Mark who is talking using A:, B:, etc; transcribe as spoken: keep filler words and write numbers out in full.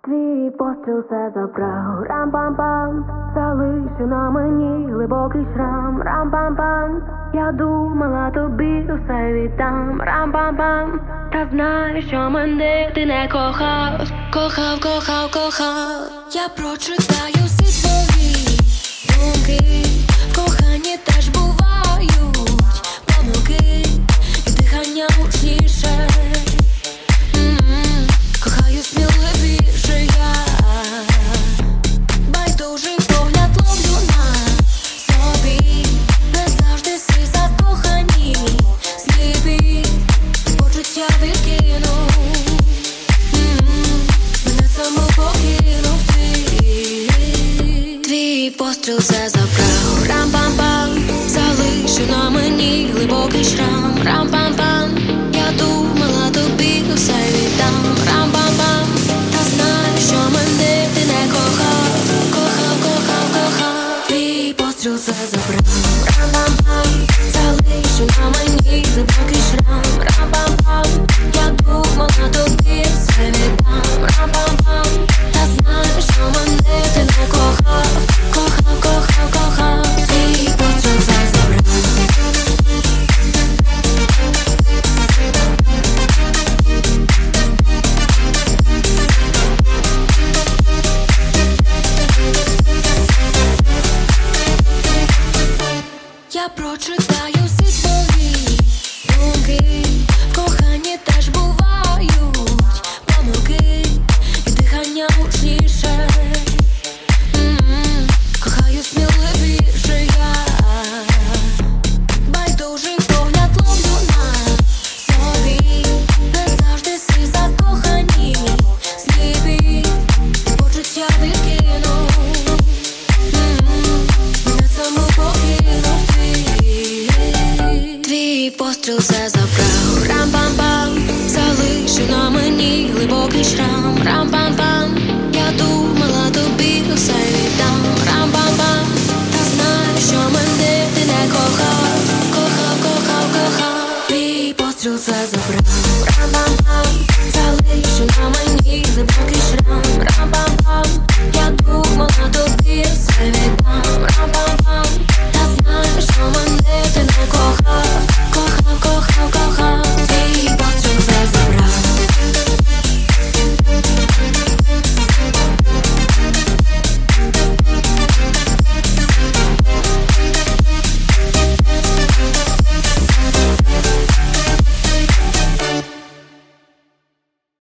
A: Твій постріл все забрав, рам-пам-пам, залишив на мені глибокий шрам, рам-пам-пам. Я думала, тобі усе віддам, рам-пам-пам. Та знаю, що мене ти не кохав, кохав, кохав, кохав.
B: Я прочитаю всі твої думки, в коханні теж бувають помилки, і дихання гучніше. Кохаю сміливіше я, байдужий погляд ловлю на собі, не завжди всі закохані, сліпі, почуття відкину, мене саму покинув ти. Твій постріл все забрав, рам-пам-пам, залишив на мені глибокий шрам, рам-пам-пам. Я думала, тобі все віддам, рам-пам-пам. Та знаю, що мене ти не кохав, кохав, кохав, кохав. Твій постріл все забрав, рам-пам-пам, залишив на мені глибокий шрам, рам-пам-пам. Я думала, тобі все віддам, рам-пам-пам. Та знаю, що мене ти не кохав, кохав, кохав, кохав. Твій постріл все забрав. Я прочитаю всі твої думки, в коханні теж бувають помилки, і дихання гучніше. Кохаю сміливіше я, байдужий погляд ловлю на собі, не завжди всі закохані, сліпі, почуття відкину, мене саму покинув ти. Твій постріл все забрав, рам-пам-пам, залишив на мені глибокий шрам, рам-пам.